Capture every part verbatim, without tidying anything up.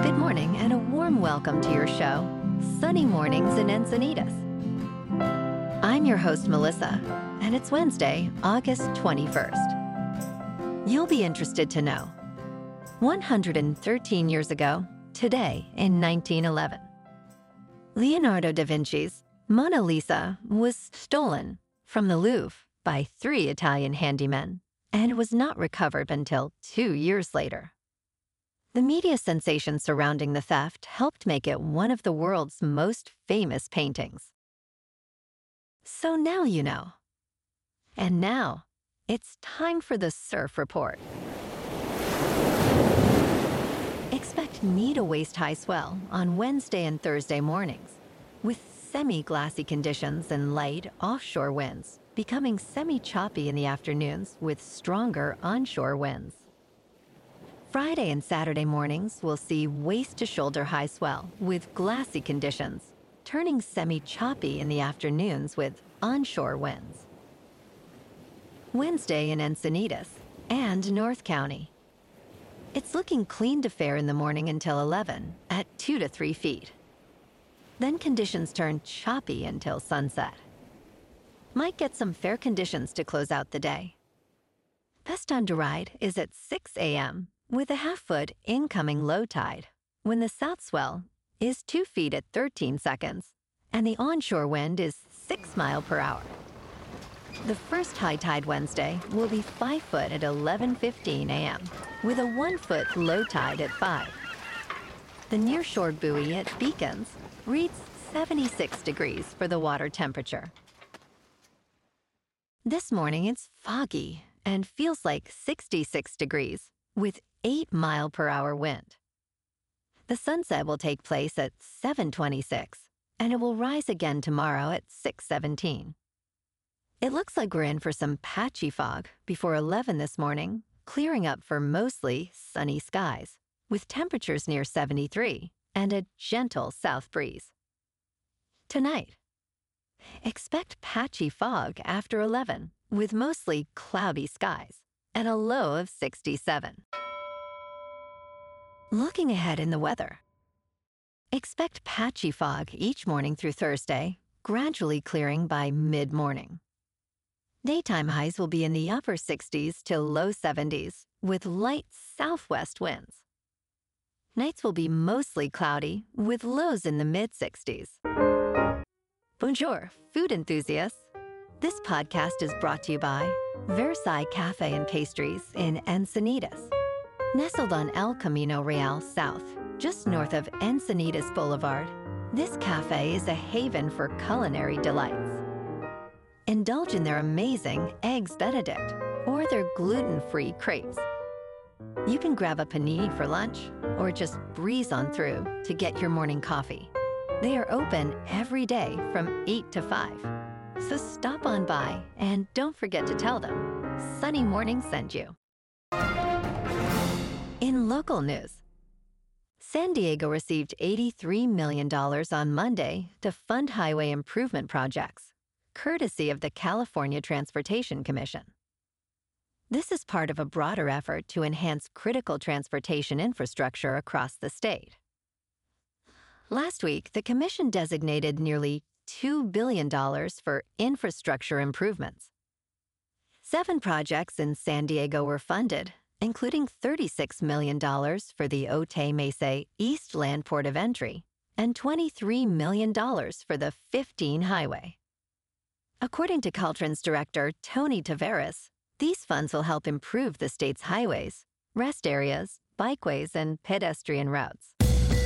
Good morning and a warm welcome to your show, Sunny Mornings in Encinitas. I'm your host, Melissa, and it's Wednesday, August twenty-first. You'll be interested to know, one hundred thirteen years ago, today in nineteen eleven, Leonardo da Vinci's Mona Lisa was stolen from the Louvre by three Italian handymen and was not recovered until two years later. The media sensation surrounding the theft helped make it one of the world's most famous paintings. So now you know. And now, it's time for the Surf Report. Expect knee to waist-high swell on Wednesday and Thursday mornings, with semi-glassy conditions and light offshore winds, becoming semi-choppy in the afternoons with stronger onshore winds. Friday and Saturday mornings will see waist-to-shoulder high swell with glassy conditions, turning semi-choppy in the afternoons with onshore winds. Wednesday in Encinitas and North County. It's looking clean to fair in the morning until eleven at two to three feet. Then conditions turn choppy until sunset. Might get some fair conditions to close out the day. Best time to ride is at six a.m. with a half-foot incoming low tide, when the south swell is two feet at thirteen seconds, and the onshore wind is six miles per hour. The first high tide Wednesday will be five foot at eleven fifteen a.m., with a one-foot low tide at five. The nearshore buoy at Beacons reads seventy-six degrees for the water temperature. This morning it's foggy and feels like sixty-six degrees, with eight mile per hour wind. The sunset will take place at seven twenty-six, and it will rise again tomorrow at six seventeen. It looks like we're in for some patchy fog before eleven this morning, clearing up for mostly sunny skies, with temperatures near seventy-three and a gentle south breeze. Tonight, expect patchy fog after eleven, with mostly cloudy skies and a low of sixty-seven. Looking ahead in the weather. Expect patchy fog each morning through Thursday, gradually clearing by mid-morning. Daytime highs will be in the upper sixties to low seventies, with light southwest winds. Nights will be mostly cloudy, with lows in the mid-sixties. Bonjour, food enthusiasts. This podcast is brought to you by Versailles Cafe and Pastries in Encinitas. Nestled on El Camino Real South, just north of Encinitas Boulevard, this cafe is a haven for culinary delights. Indulge in their amazing Eggs Benedict or their gluten-free crepes. You can grab a panini for lunch or just breeze on through to get your morning coffee. They are open every day from eight to five. So stop on by and don't forget to tell them Sunny Morning sent you. In local news, San Diego received eighty-three million dollars on Monday to fund highway improvement projects, courtesy of the California Transportation Commission. This is part of a broader effort to enhance critical transportation infrastructure across the state. Last week, the commission designated nearly two billion dollars for infrastructure improvements. Seven projects in San Diego were funded, including thirty-six million dollars for the Otay Mesa East Land Port of Entry and twenty-three million dollars for the fifteen Highway. According to Caltrans Director Tony Tavares, these funds will help improve the state's highways, rest areas, bikeways, and pedestrian routes.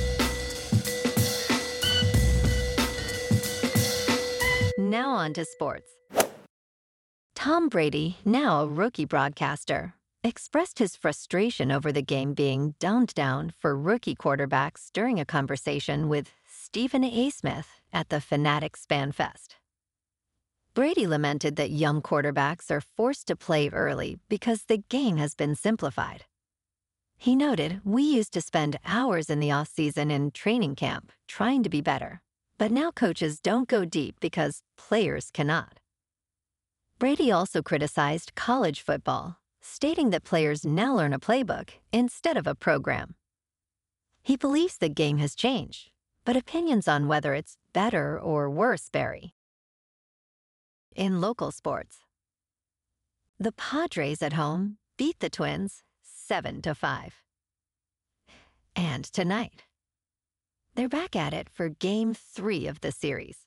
Now on to sports. Tom Brady, now a rookie broadcaster, expressed his frustration over the game being dumbed down for rookie quarterbacks during a conversation with Stephen A. Smith at the Fanatics Fan Fest. Brady lamented that young quarterbacks are forced to play early because the game has been simplified. He noted, "We used to spend hours in the off-season in training camp trying to be better, but now coaches don't go deep because players cannot." Brady also criticized college football, stating that players now learn a playbook instead of a program. He believes the game has changed, but opinions on whether it's better or worse vary. In local sports, the Padres at home beat the Twins seven to five. And tonight, they're back at it for Game three of the series.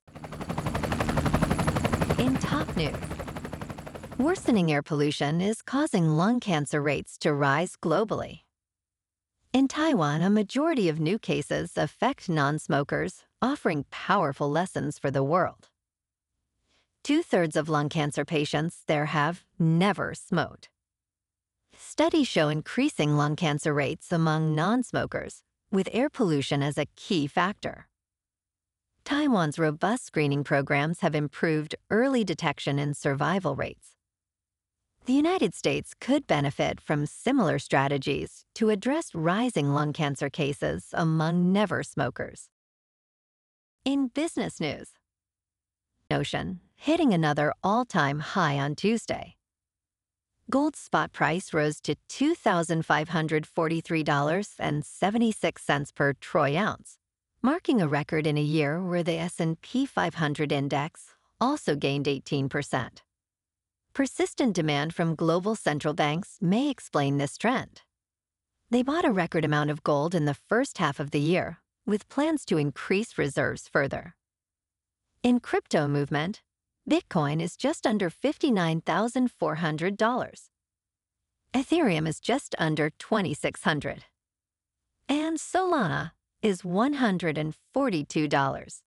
In top news, worsening air pollution is causing lung cancer rates to rise globally. In Taiwan, a majority of new cases affect non-smokers, offering powerful lessons for the world. Two-thirds of lung cancer patients there have never smoked. Studies show increasing lung cancer rates among non-smokers, with air pollution as a key factor. Taiwan's robust screening programs have improved early detection and survival rates. The United States could benefit from similar strategies to address rising lung cancer cases among never smokers. In business news, Ocean hitting another all-time high on Tuesday. Gold's spot price rose to two thousand five hundred forty-three dollars and seventy-six cents per troy ounce, marking a record in a year where the S and P five hundred index also gained eighteen percent. Persistent demand from global central banks may explain this trend. They bought a record amount of gold in the first half of the year, with plans to increase reserves further. In crypto movement, Bitcoin is just under fifty-nine thousand four hundred dollars. Ethereum is just under twenty-six hundred dollars. And Solana is one hundred forty-two dollars.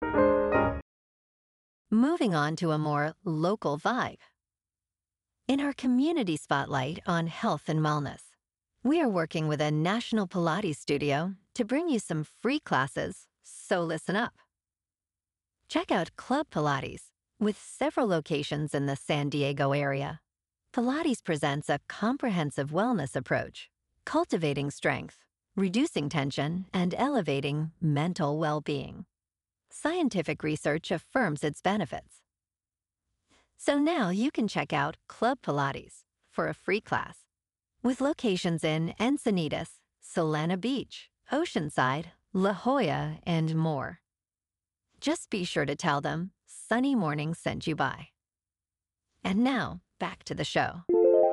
Moving on to a more local vibe. In our community spotlight on health and wellness, we are working with a national Pilates studio to bring you some free classes, so listen up. Check out Club Pilates. With several locations in the San Diego area, Pilates presents a comprehensive wellness approach, cultivating strength, reducing tension, and elevating mental well-being. Scientific research affirms its benefits. So now you can check out Club Pilates for a free class, with locations in Encinitas, Solana Beach, Oceanside, La Jolla, and more. Just be sure to tell them Sunny Morning sent you by. And now, back to the show.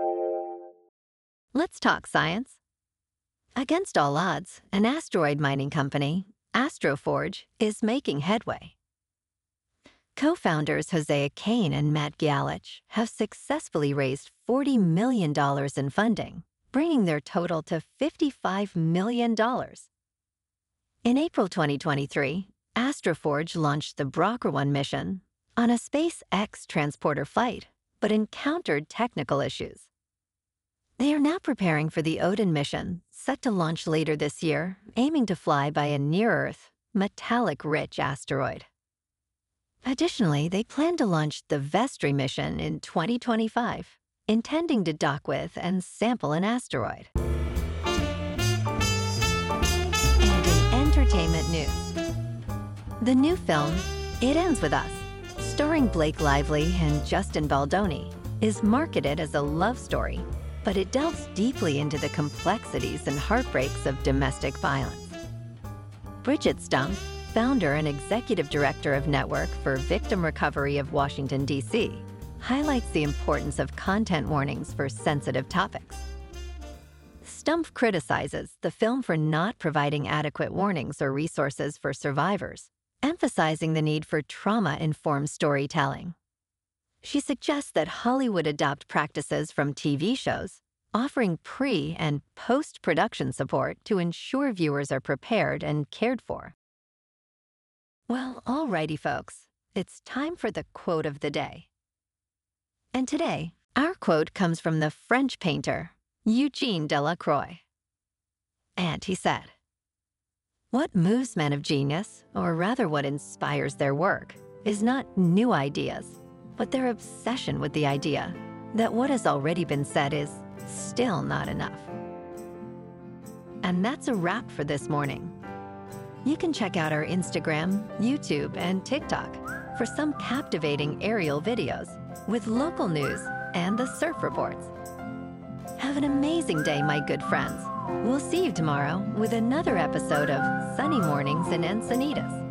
Let's talk science. Against all odds, an asteroid mining company, Astroforge, is making headway. Co-founders Hosea Kane and Matt Gialich have successfully raised forty million dollars in funding, bringing their total to fifty-five million dollars. In April twenty twenty-three, Astroforge launched the Brocker one mission on a SpaceX transporter flight, but encountered technical issues. They are now preparing for the Odin mission, set to launch later this year, aiming to fly by a near-Earth, metallic-rich asteroid. Additionally, they plan to launch the Vestry mission in twenty twenty-five, intending to dock with and sample an asteroid. And in entertainment news, the new film, It Ends With Us, starring Blake Lively and Justin Baldoni, is marketed as a love story, but it delves deeply into the complexities and heartbreaks of domestic violence. Bridget Stumpf, founder and executive director of Network for Victim Recovery of Washington, D C, highlights the importance of content warnings for sensitive topics. Stumpf criticizes the film for not providing adequate warnings or resources for survivors, emphasizing the need for trauma-informed storytelling. She suggests that Hollywood adopt practices from T V shows, offering pre- and post-production support to ensure viewers are prepared and cared for. Well, alrighty, folks, it's time for the quote of the day. And today, our quote comes from the French painter, Eugene Delacroix. And he said, "What moves men of genius, or rather what inspires their work, is not new ideas, but their obsession with the idea that what has already been said is still not enough." And that's a wrap for this morning. You can check out our Instagram, YouTube, and TikTok for some captivating aerial videos with local news and the surf reports. Have an amazing day, my good friends, We'll see you tomorrow with another episode of Sunny Mornings in Encinitas.